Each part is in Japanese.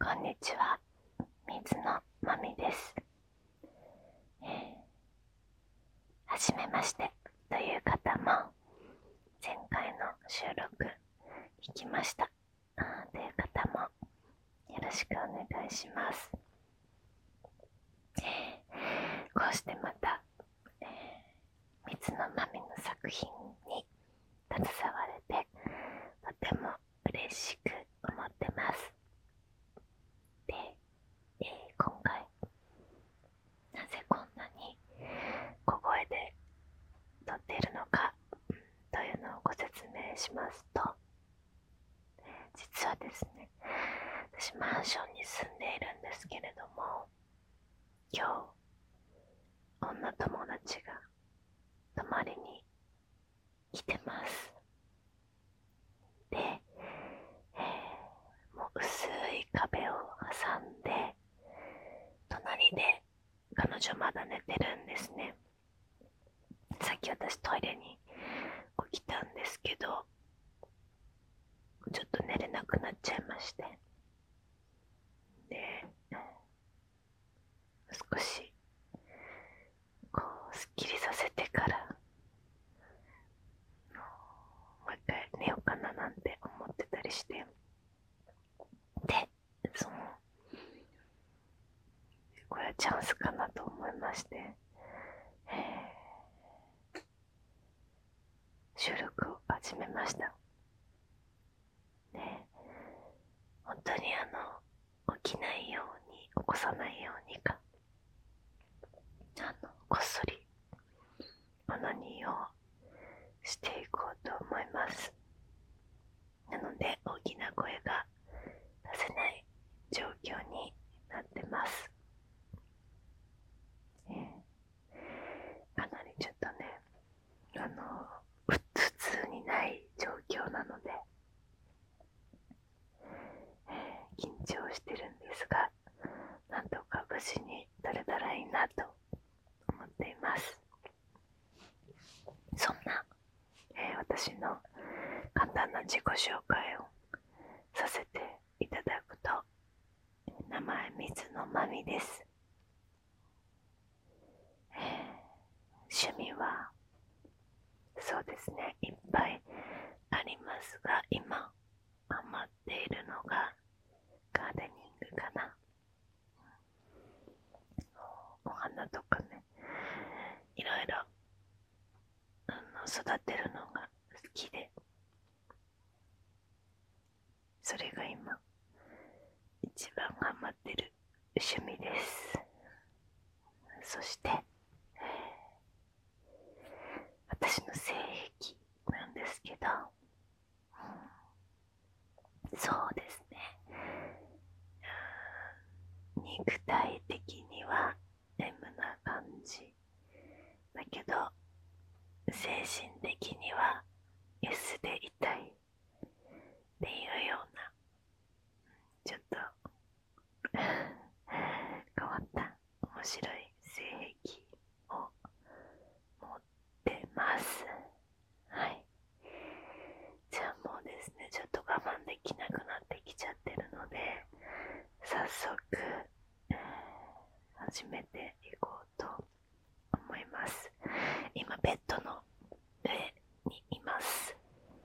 こんにちは、水野まみです。はじめましてという方も、前回の収録聞きましたという方もよろしくお願いします。こうしてまた、水野まみの作品に携われてとても嬉しく思ってます。で、今回なぜこんなに小声で撮っているのかというのをご説明しますと、実はですね、私マンションに住んでいるんですけれども、今日女友達が泊まりに来てます。で、もう薄い壁を挟んで隣で彼女まだ寝てるんですね。さっき私トイレに起きたんですけど、ちょっと寝れなくなっちゃいまして、で、少しこうすっきりさせてからもう一回寝ようかななんて思ってたりして、で、これはチャンスかなと思いまして、収録を始めました。で、本当に起きないように、起こさないようにか、こっそりオナニーをしていこうと思います。なので大きな声が出せない状況になってます。かなりちょっとね、普通にない状況なので、緊張してるんですが、なんとか無事に撮れたらいいなと思っています。そんな、私の簡単な自己紹介をさせていただくと、名前水野まみです。趣味はそうですね、いっぱいありますが、今ハマっているのがガーデニングかな。お花とかね、いろいろ育てるのが好きで、それが今一番ハマってる趣味です。そして私の性癖なんですけど、そうですね、肉体的には M な感じだけど、精神的には S でいたいっていうような、ちょっと変わった面白い性癖を持ってます。はい。じゃあもうですね、ちょっと我慢できなくなってきちゃってるので、早速、始めていこうと思います。今ベッドの上にいます。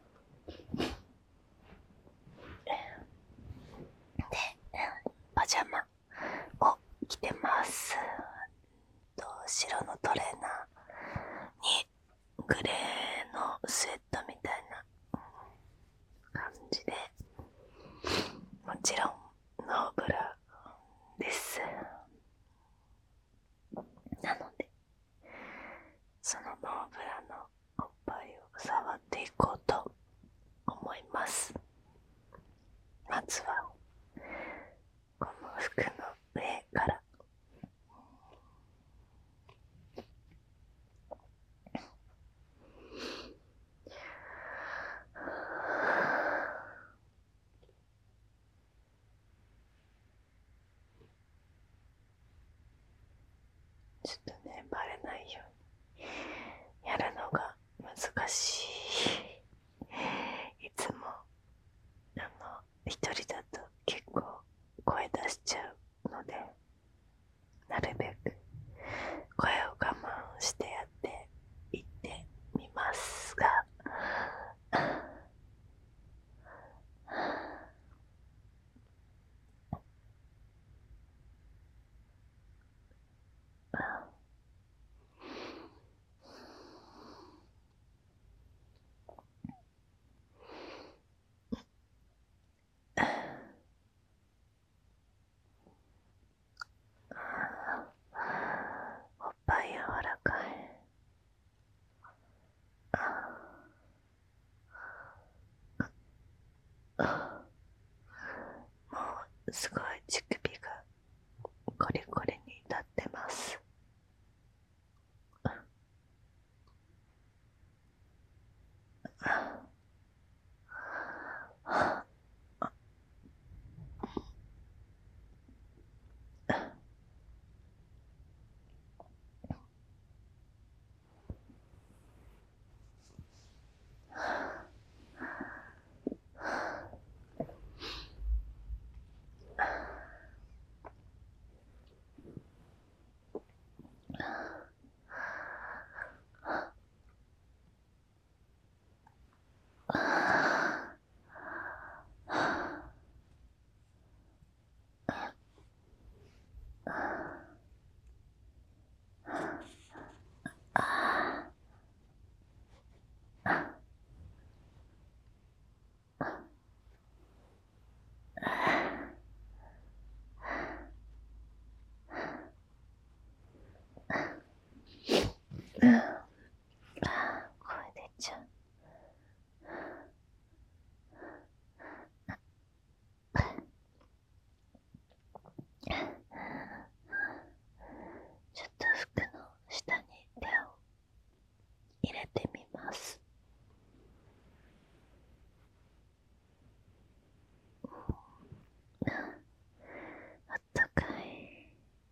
で、パジャマを着てます。白のトレーナーにグレーのスウェットみたいな感じで、もちろんノーブラです。なのでそのノーブラのおっぱいを触っていこうと思います。まずはこの服の上からちょっとね、バレないようにやるのが難しい。いつも一人だと結構声すごい乳首がコリコリに立ってます。声出ちゃう。ちょっと服の下に手を入れてみます。あったかい。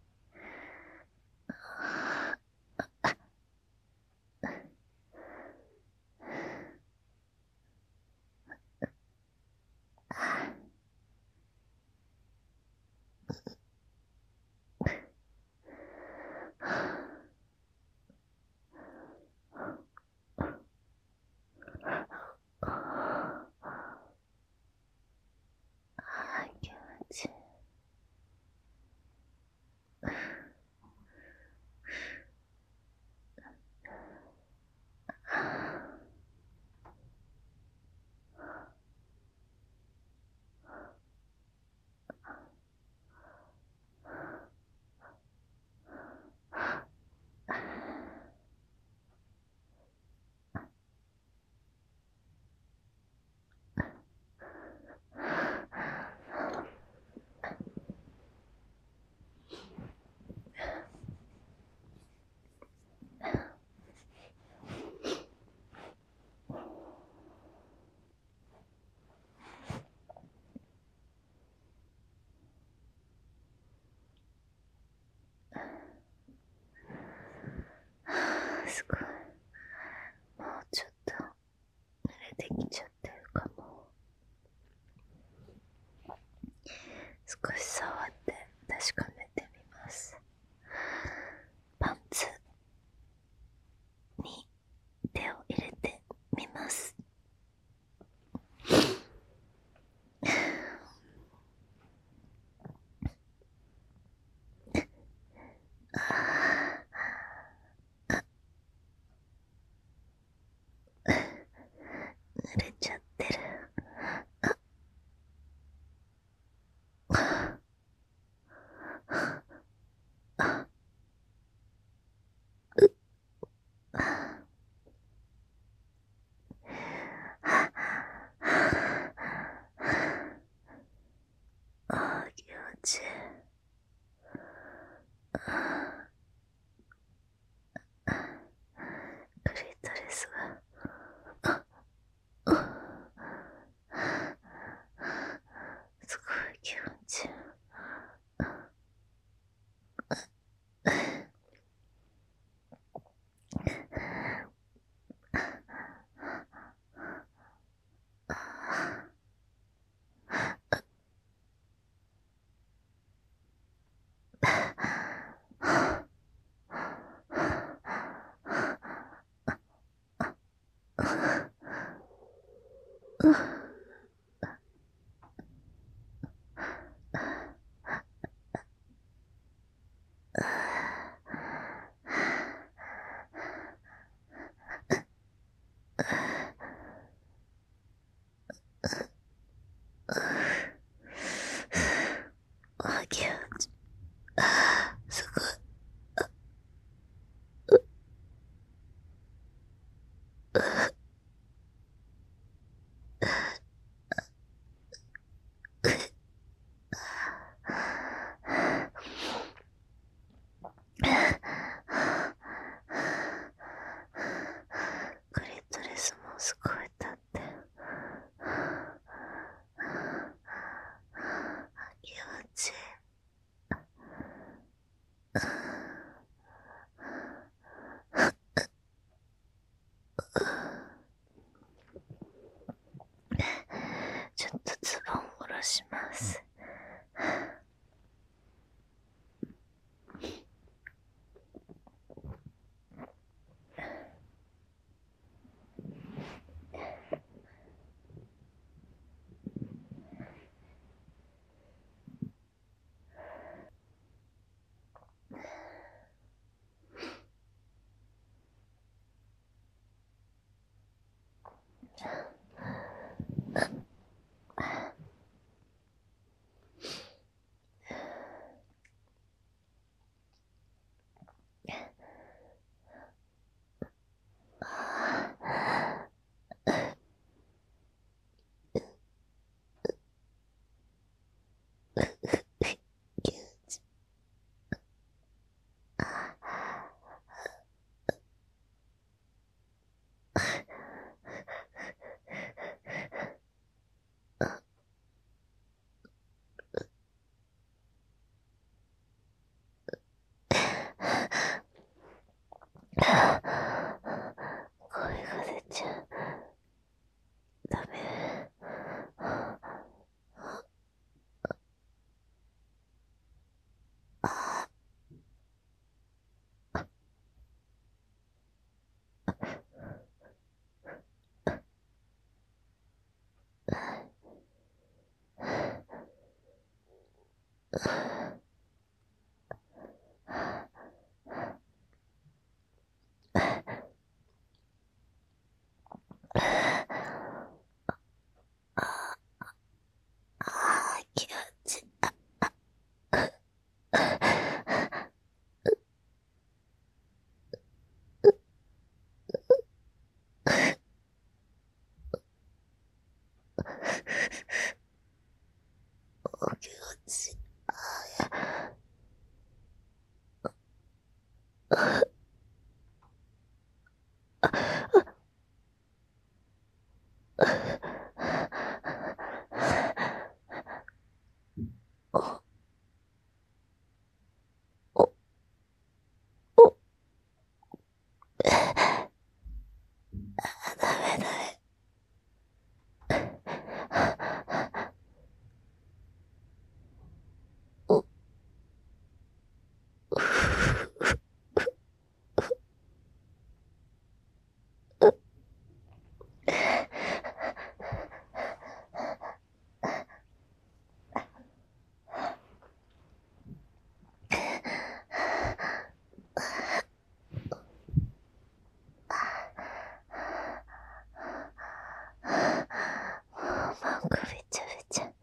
気持ちいい。すごい。もうちょっと濡れてきちゃってるかも。少し触って確かめてみます。パンツに手を入れてみます。濡れちゃってる。気持ちいい。クリトリスがすごい気持ちいい。 気持ち、声が出ちゃう。ダメ。気持ち、気持ち、お、お、お、ダメダメ。お、なんかべちゃべちゃ。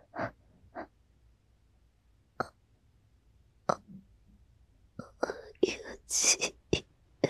気持ちいい。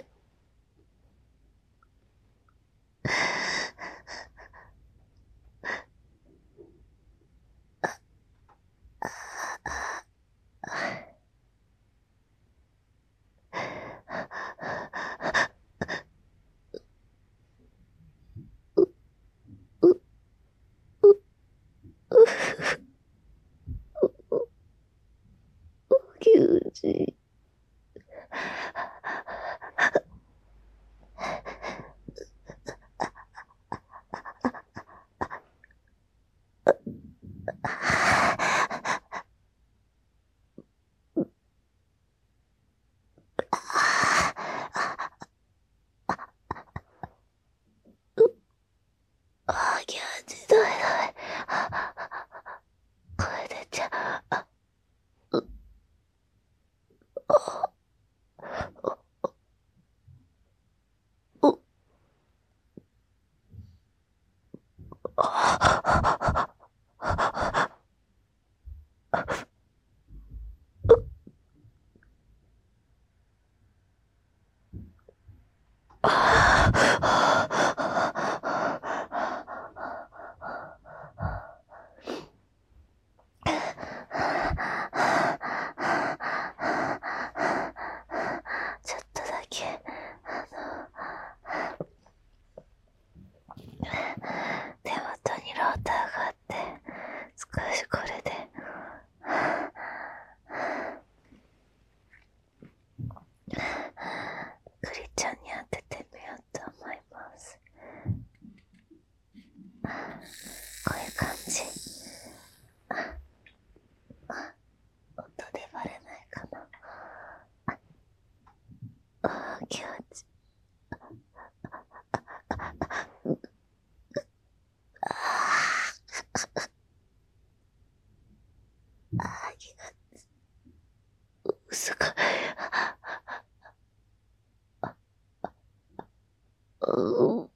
気持ちいい。気持ちいい。ダメダメ。声出ちゃう。お、ちょっとだけ、手元にローターがあって、少しこれで、クリちゃんに当ててみようと思います。こういう感じ。音でバレないかな。気持ちいい。気持ちいい。すごい。うん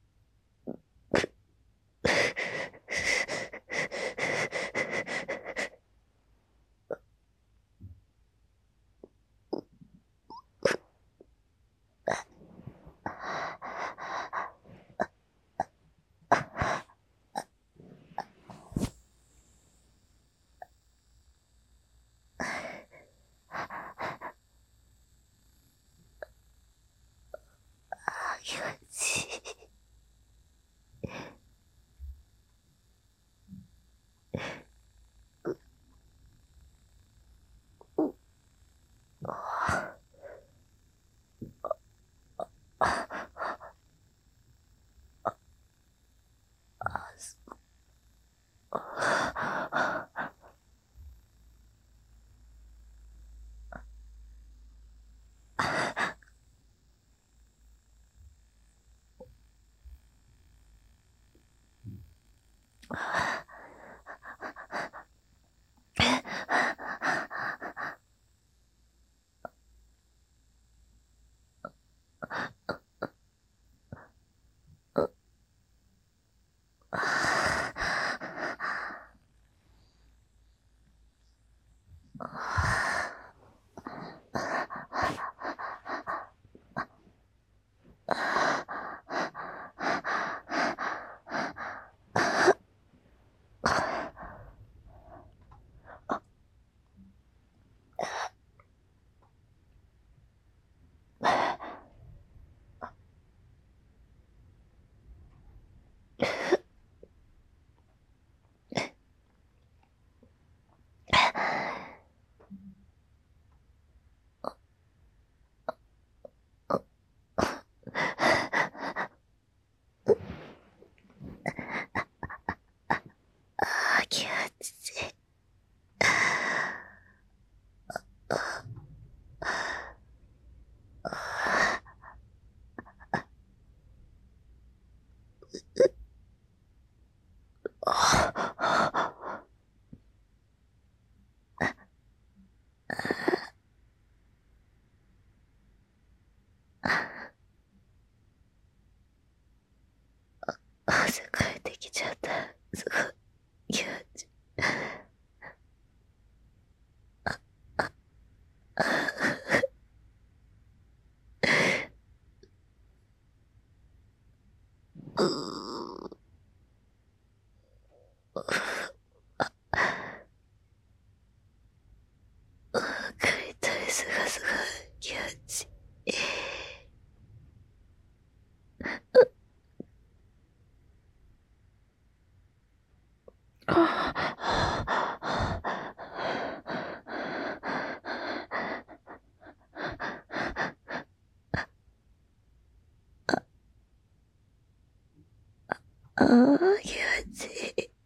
気持ちいい。汗かいてきちゃった。すごい気持ちいい。クリトリスがすごい気持ちいい。気持ちいい。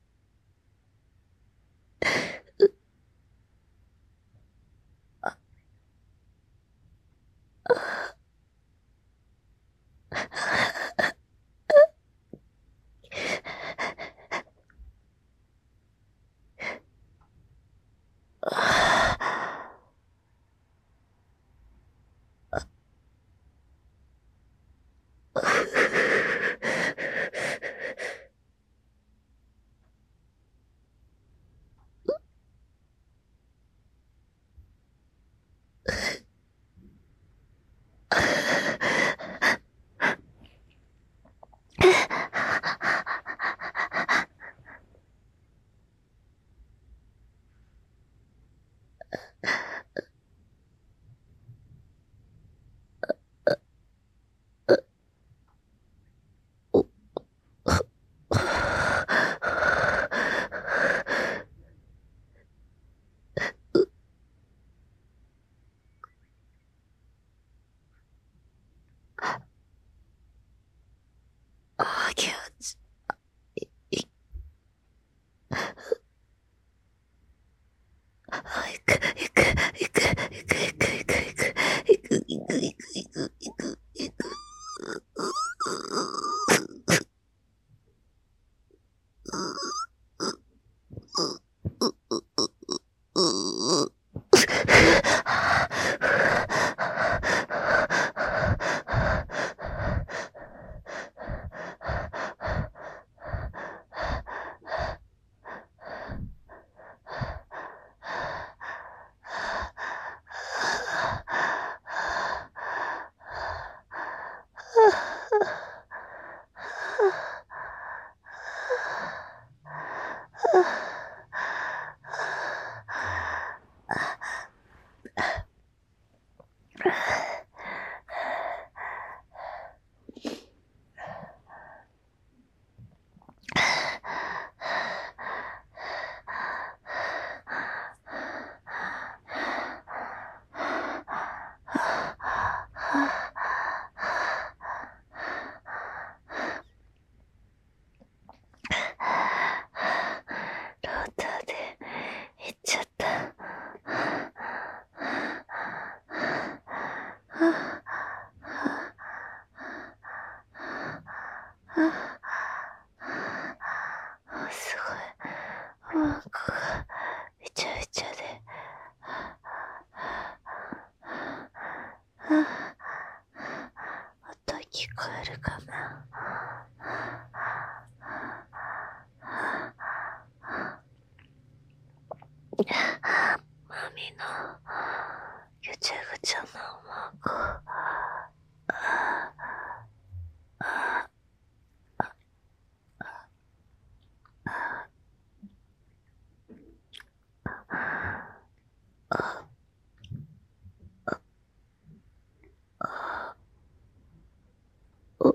気持ちいい。行く行く行く行く行く行く行く行く行く行く行く行く行く。ローターで行っちゃった。すごい。お腹がびちゃびちゃで。音聞こえるかな。 みのぐちゃぐちゃなおまご。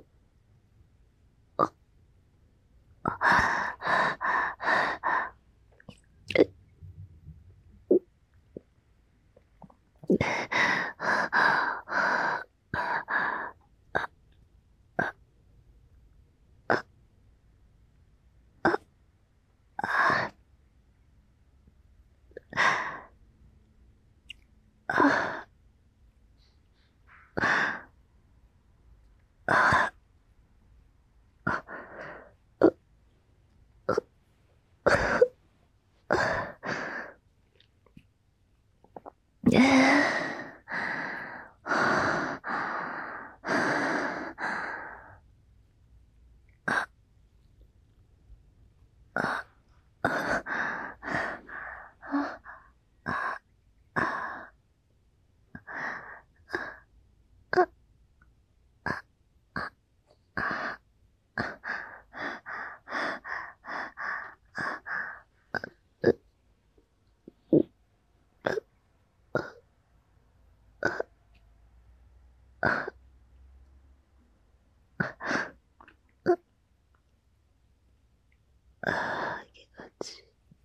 気がち。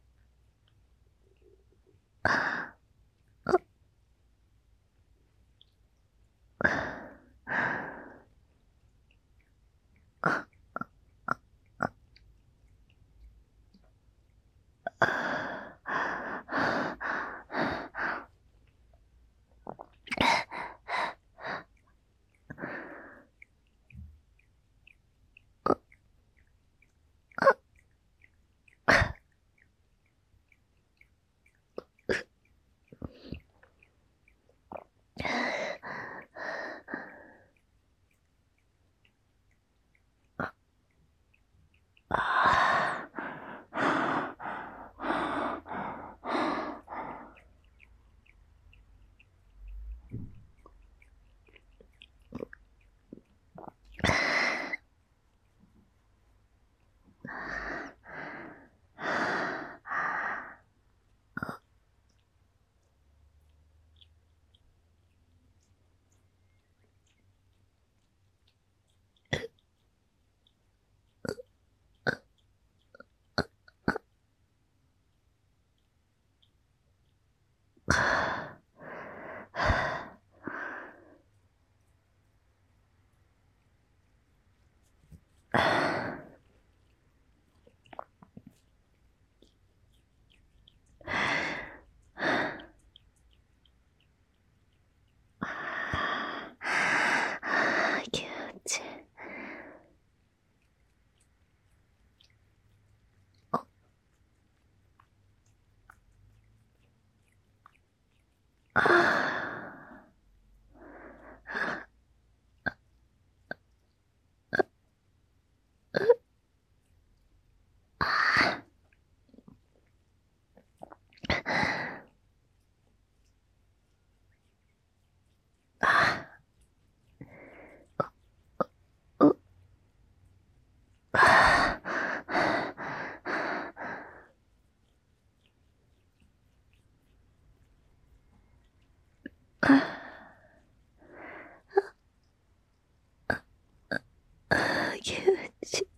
気持ちいい。気持ちいい。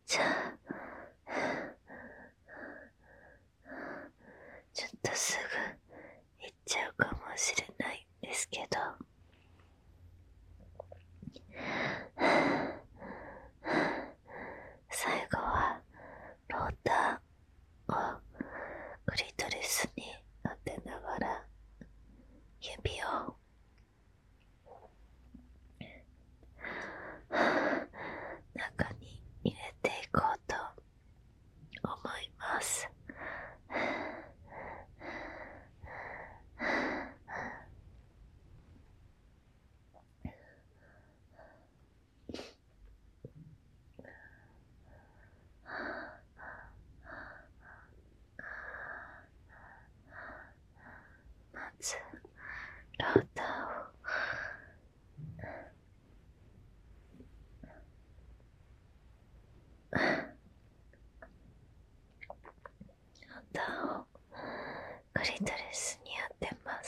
じゃあちょっとすぐ行っちゃうかもしれないんですけど、最後はローターをクリトリスに当てながら指を中に入れていこうと思います。まずローターをクリトリスに当てます。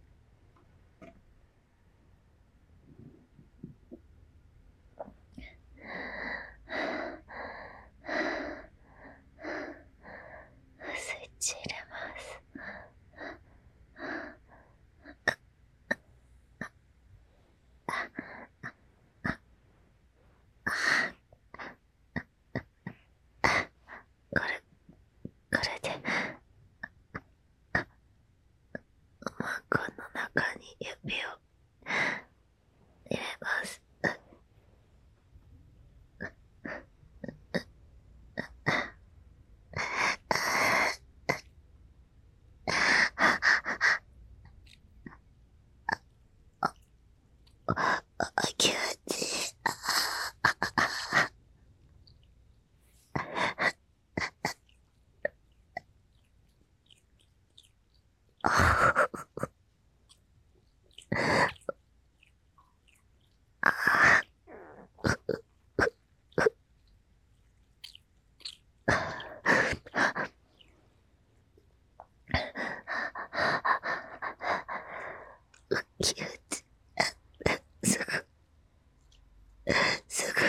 スイッチ入れます。これでマンコの中に指を入れます。気持ちいい。気持ちいい。すごい。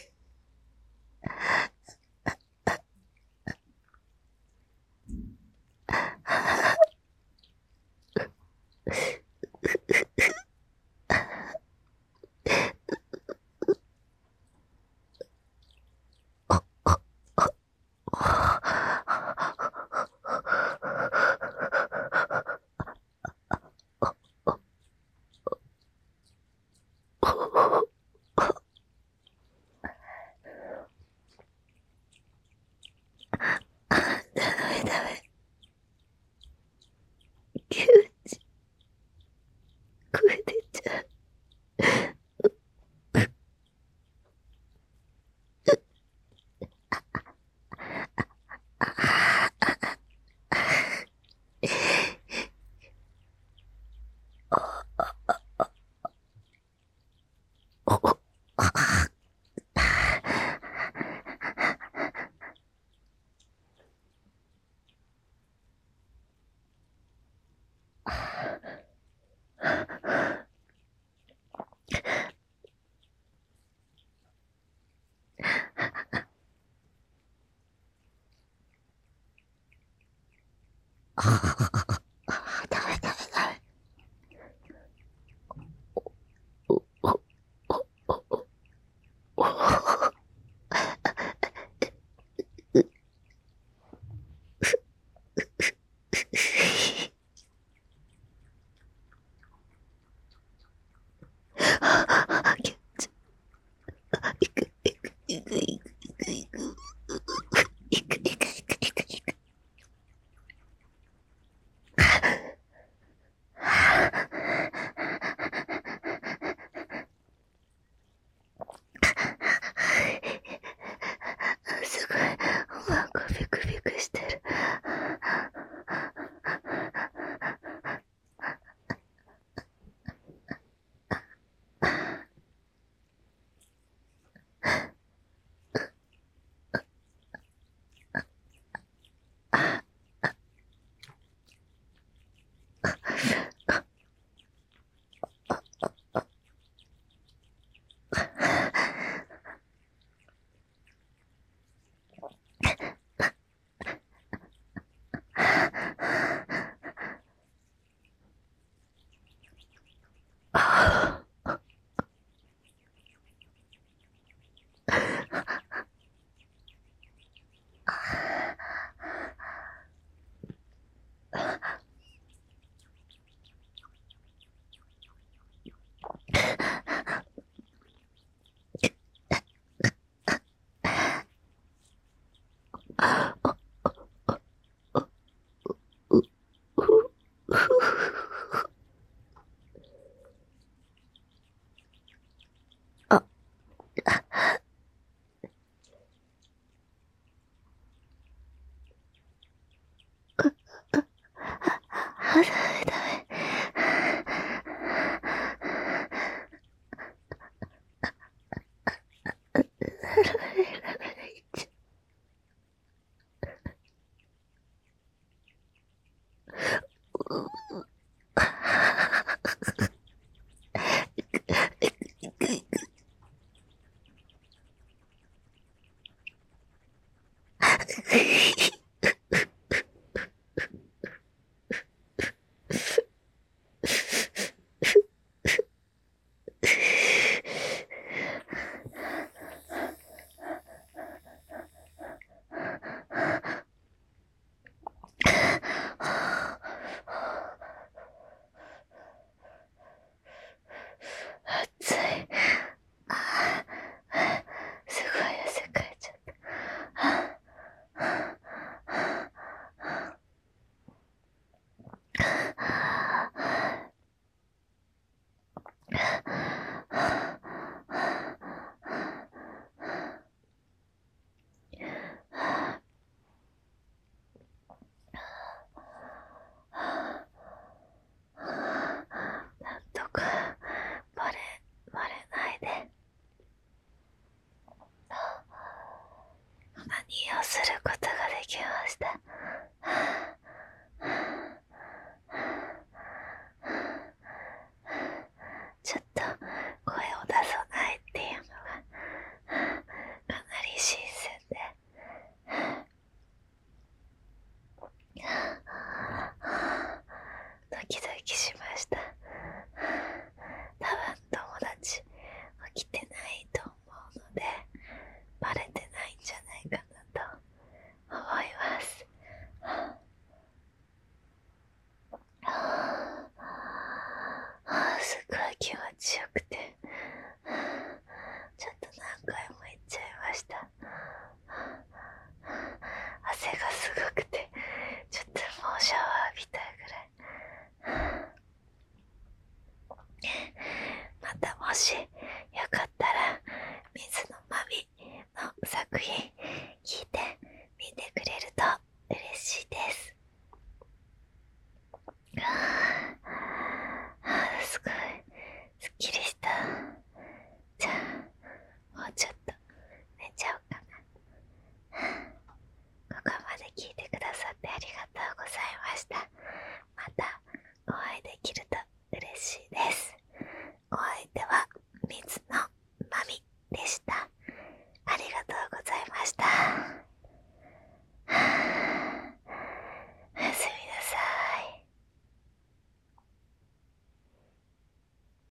ダメ。気持ちいい。声出ちゃう。ダメ。すごい。なんかビクビクしてる。 ダメダメ。暑い。すごい汗かいちゃった。なんとかバレないで。何を